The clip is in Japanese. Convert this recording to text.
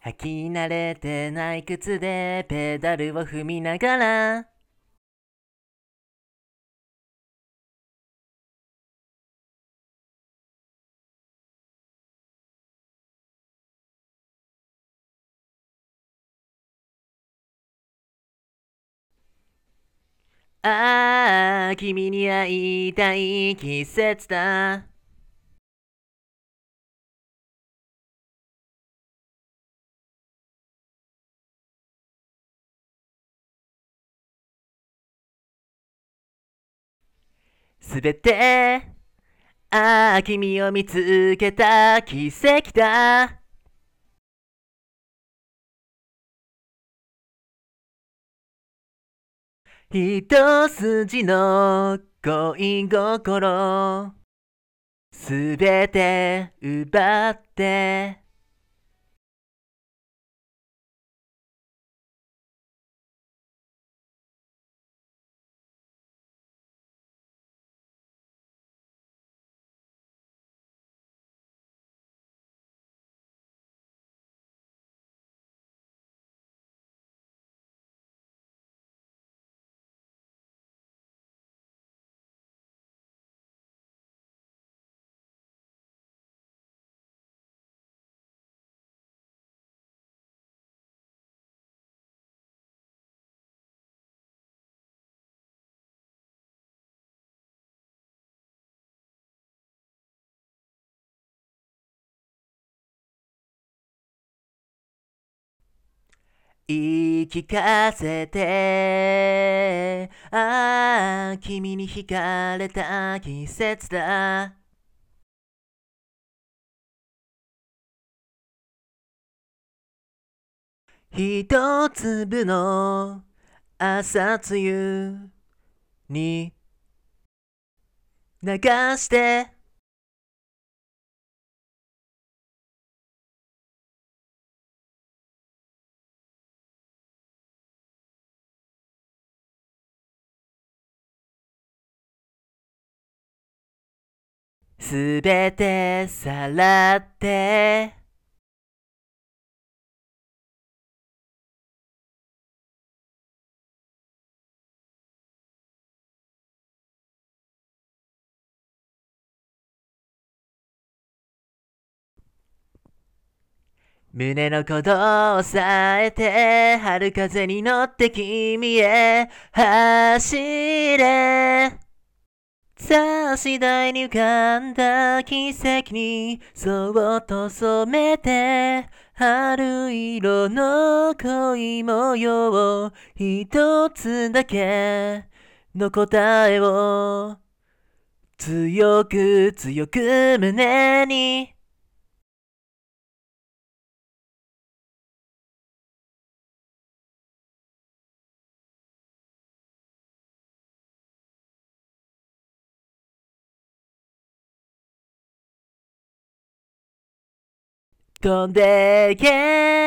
履き慣れてない靴でペダルを踏みながらああ君に会いたい季節だ。すべて君を見つけた奇跡だ。一筋の恋心すべて奪って言い聞かせて君に惹かれた季節だ。一粒の朝露に流してすべてさらって胸の鼓動を抑えて春風に乗って君へ走れ。さあ次第に浮かんだ奇跡にそっと染めて春色の恋模様一つだけの答えを強く強く胸に飛んでけ